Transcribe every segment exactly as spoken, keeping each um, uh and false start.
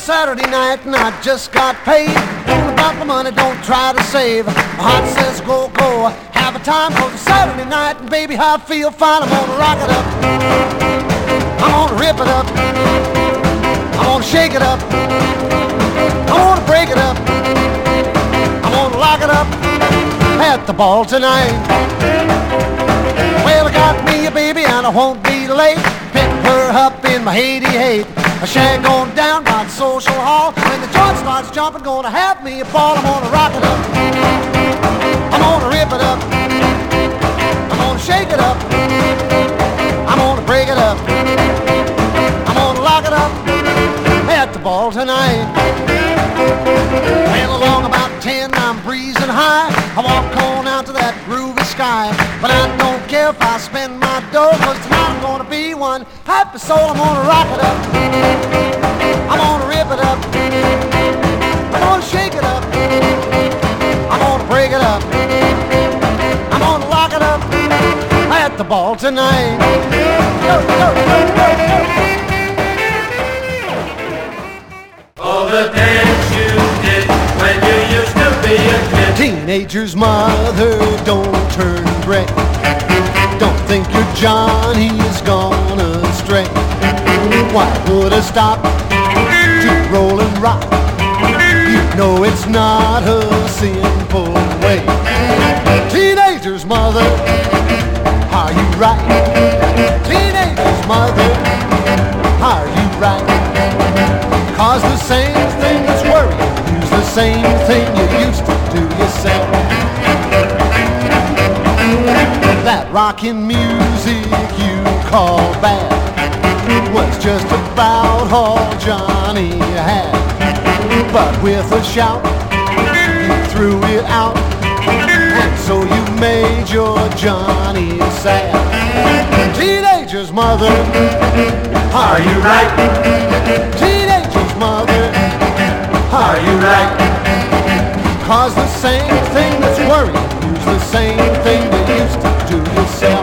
Saturday night and I just got paid. All about the money, don't try to save. My heart says go, go, have a time. Cause it's Saturday night and baby, I feel fine. I'm gonna rock it up, I'm gonna rip it up, I'm gonna shake it up, I'm gonna break it up, I'm gonna lock it up at the ball tonight. Well, I got me a baby and I won't be late. Pick her up in my eighty-eight. A shag going down by the social hall. When the joint starts jumping, gonna have me a ball. I'm gonna rock it up, I'm gonna rip it up, I'm gonna shake it up, I'm gonna break it up, I'm gonna lock it up at the ball tonight. Well, along about ten, I'm breezing high. I walk on out to that groovy sky. But I don't care if I spend my dough, cause tonight I'm gonna be one happy soul. I'm gonna rock it up, I'm gonna rip it up, I'm gonna shake it up, I'm gonna break it up, I'm gonna lock it up at the ball tonight. Go, go, go, go, go. All the dance you did when you used to be a kid. Teenager's mother, don't turn gray. Don't think your Johnny is gone astray. Why would I stop to roll and rock? You know it's not a simple way. Teenager's mother, are you right? Teenager's mother, are you right? Cause the same thing that's worrying you's the same thing you used to do yourself. That rockin' music you call bad was just about all Johnny had. But with a shout, you threw it out, and so you made your Johnny sad. Teenager's mother, are you right? Teenager's mother, are you right? Cause the same thing that's worrying you's the same thing that used to do yourself.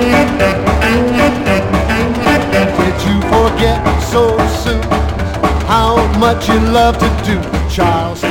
Did you forget so soon how much you love to do, Charles?